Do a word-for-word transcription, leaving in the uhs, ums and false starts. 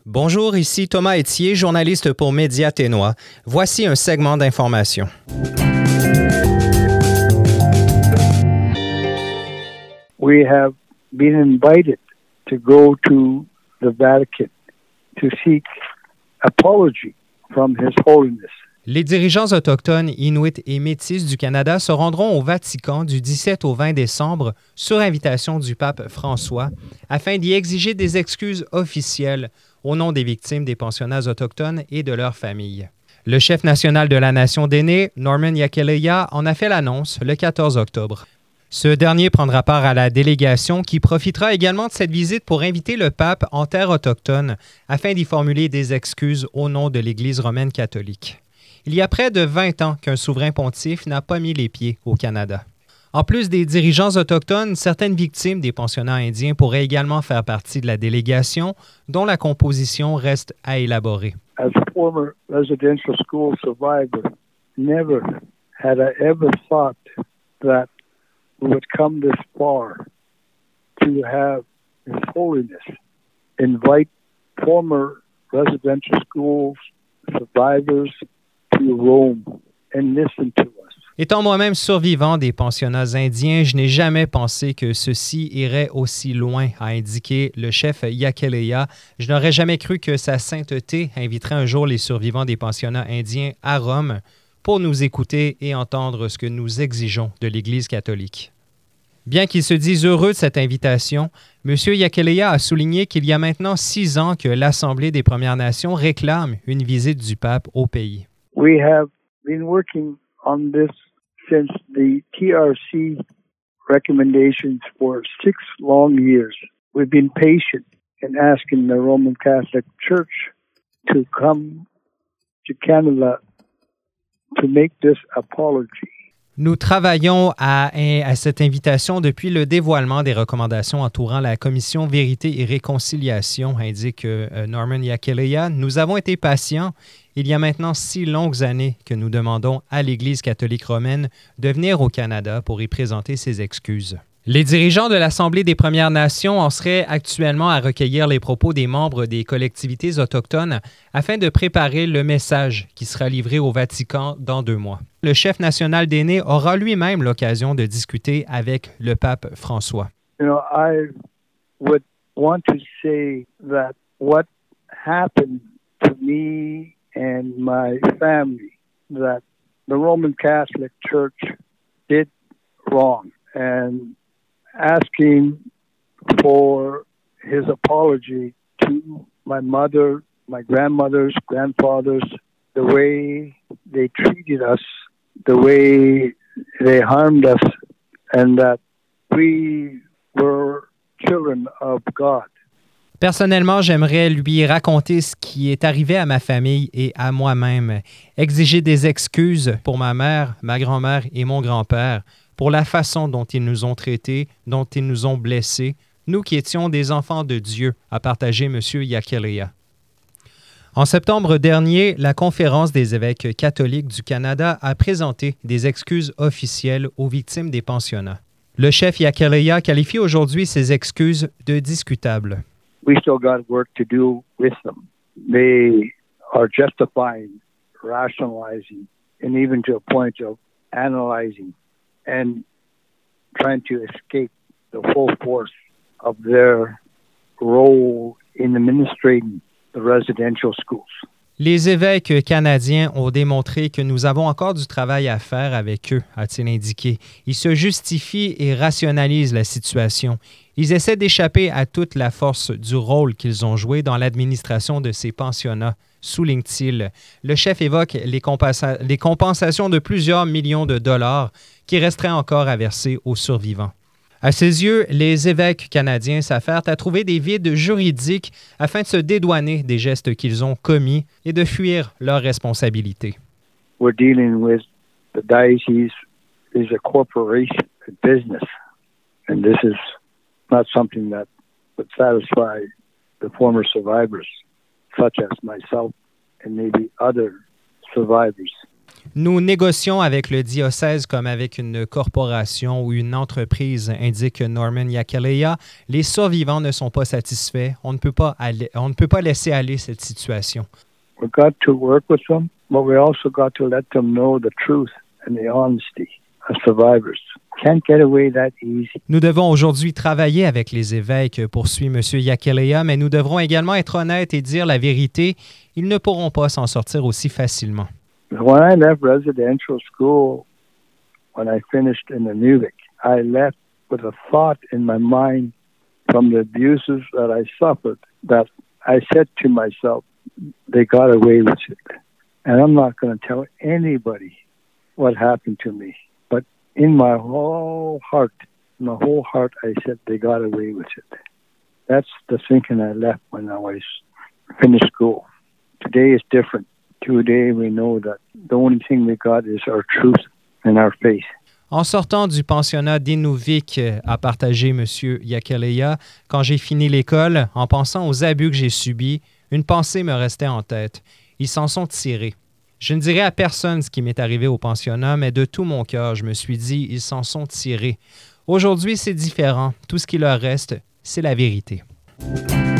Bonjour, ici Thomas Etier, journaliste pour Média Ténois. Voici un segment d'information. We have been invited to go to the Vatican to seek apology from His Holiness. Les dirigeants autochtones, inuits et métis du Canada se rendront au Vatican du dix-sept au vingt décembre sur invitation du pape François afin d'y exiger des excuses officielles au nom des victimes des pensionnats autochtones et de leurs familles. Le chef national de la Nation Dene, Norman Iakeleya, en a fait l'annonce le quatorze octobre. Ce dernier prendra part à la délégation qui profitera également de cette visite pour inviter le pape en terre autochtone afin d'y formuler des excuses au nom de l'Église romaine catholique. Il y a près de vingt ans qu'un souverain pontife n'a pas mis les pieds au Canada. En plus des dirigeants autochtones, certaines victimes des pensionnats indiens pourraient également faire partie de la délégation, dont la composition reste à élaborer. As a former residential school survivor, never had I ever thought that we would come this far to have His Holiness invite former residential schools survivors to Rome and listen to us. Étant moi-même survivant des pensionnats indiens, je n'ai jamais pensé que ceci irait aussi loin, a indiqué le chef Iakeleya. Je n'aurais jamais cru que Sa Sainteté inviterait un jour les survivants des pensionnats indiens à Rome pour nous écouter et entendre ce que nous exigeons de l'Église catholique. Bien qu'il se dise heureux de cette invitation, M. Iakeleya a souligné qu'il y a maintenant six ans que l'Assemblée des Premières Nations réclame une visite du pape au pays. We have been working on this since the T R C recommendations for six long years. We've been patient in asking the Roman Catholic Church to come to Canada to make this apology. Nous travaillons à, à cette invitation depuis le dévoilement des recommandations entourant la Commission Vérité et Réconciliation, indique euh, Norman Iakeleya. Nous avons été patients. Il y a maintenant six longues années que nous demandons à l'Église catholique romaine de venir au Canada pour y présenter ses excuses. Les dirigeants de l'Assemblée des Premières Nations en seraient actuellement à recueillir les propos des membres des collectivités autochtones afin de préparer le message qui sera livré au Vatican dans deux mois. Le chef national d'Aînés aura lui-même l'occasion de discuter avec le pape François. You know, I would want to say that what happened to me and my family, that the Roman Catholic Church did wrong, and asking for his apology to my mother, my grandmothers, grandfathers, the way they treated us, the way they harmed us, and that we were children of God. Personnellement, j'aimerais lui raconter ce qui est arrivé à ma famille et à moi-même, exiger des excuses pour ma mère, ma grand-mère et mon grand-père, pour la façon dont ils nous ont traités, dont ils nous ont blessés, nous qui étions des enfants de Dieu, a partagé M. Iakeleya. En septembre dernier, la Conférence des évêques catholiques du Canada a présenté des excuses officielles aux victimes des pensionnats. Le chef Iakeleya qualifie aujourd'hui ces excuses de discutables. We still got work to do with them. They are justifying, rationalizing, and even to a point of analyzing and trying to escape the full force of their role in administrating the residential schools. Les évêques canadiens ont démontré que nous avons encore du travail à faire avec eux, a-t-il indiqué. Ils se justifient et rationalisent la situation. Ils essaient d'échapper à toute la force du rôle qu'ils ont joué dans l'administration de ces pensionnats, souligne-t-il. Le chef évoque les, compensa- les compensations de plusieurs millions de dollars qui resteraient encore à verser aux survivants. À ses yeux, les évêques canadiens s'affairent à trouver des vides juridiques afin de se dédouaner des gestes qu'ils ont commis et de fuir leurs responsabilités. We're dealing with the diocese is a corporation, a business, and this is not something that would satisfy the former survivors, such as myself and maybe other survivors. Nous négocions avec le diocèse comme avec une corporation ou une entreprise, indique Norman Yakeleya. Les survivants ne sont pas satisfaits. On ne peut pas, aller, on ne peut pas laisser aller cette situation. We got to work with them, but we also got to let them know the truth and the honesty as survivors. Can't get away that easy. Nous devons aujourd'hui travailler avec les évêques, poursuit M. Yakeleya, mais nous devrons également être honnêtes et dire la vérité. Ils ne pourront pas s'en sortir aussi facilement. When I left residential school, when I finished in Inuvik, I left with a thought in my mind from the abuses that I suffered that I said to myself, they got away with it. And I'm not going to tell anybody what happened to me. But in my whole heart, my whole heart, I said they got away with it. That's the thinking I left when I was finished school. Today is different. Today we know that the only thing we got is our truth and our faith. En sortant du pensionnat d'Inuvik, a partagé M. Yakeleya, quand j'ai fini l'école, en pensant aux abus que j'ai subis, une pensée me restait en tête. Ils s'en sont tirés. Je ne dirai à personne ce qui m'est arrivé au pensionnat, mais de tout mon cœur, je me suis dit, ils s'en sont tirés. Aujourd'hui, c'est différent. Tout ce qui leur reste, c'est la vérité.